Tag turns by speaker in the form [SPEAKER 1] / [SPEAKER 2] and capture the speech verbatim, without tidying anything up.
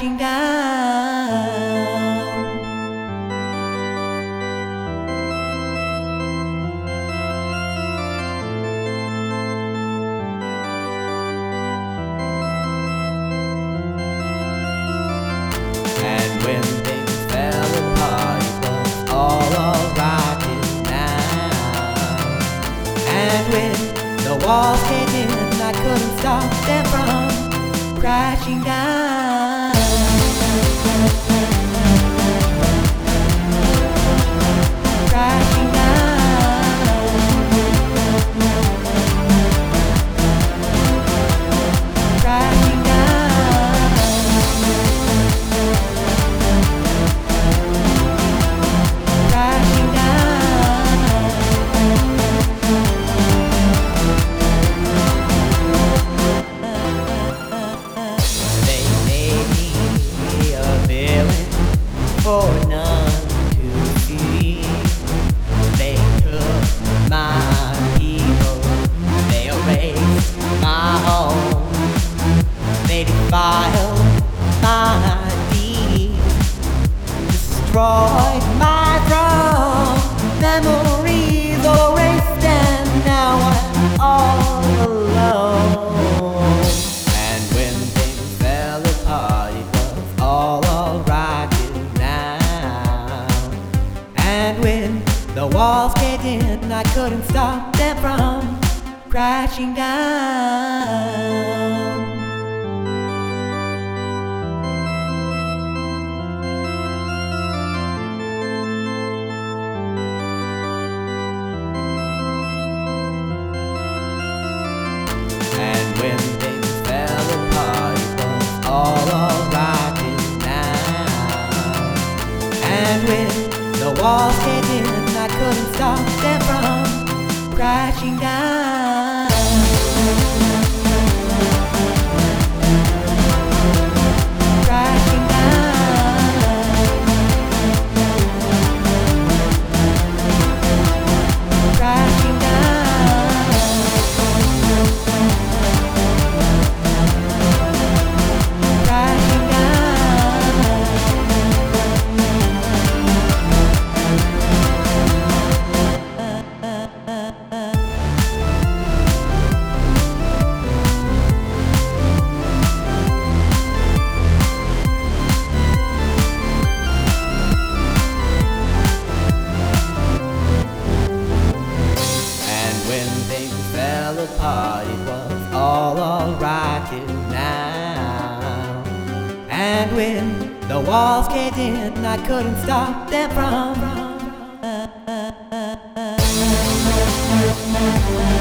[SPEAKER 1] crashing down. And when things fell apart, it was all alright till now. And when the walls caved in, I couldn't stop them from crashing down. Crashing down. Crashing down. Crashing down. They made me a villain for none to see. They took my people, they erased my home, they defiled my deeds, destroyed my throne. Memories all erased, and now I'm all alone. And when things fell apart, it was all alright till now. And when the walls caved in, I couldn't stop them from crashing down. And when things fell apart, it was all alright till now. And when the walls caved in, I couldn't stop them from crashing down. Crashing down. Crashing down. Crashing down. And when things fell apart, it was all alright till now. And when the walls caved in, I couldn't stop them from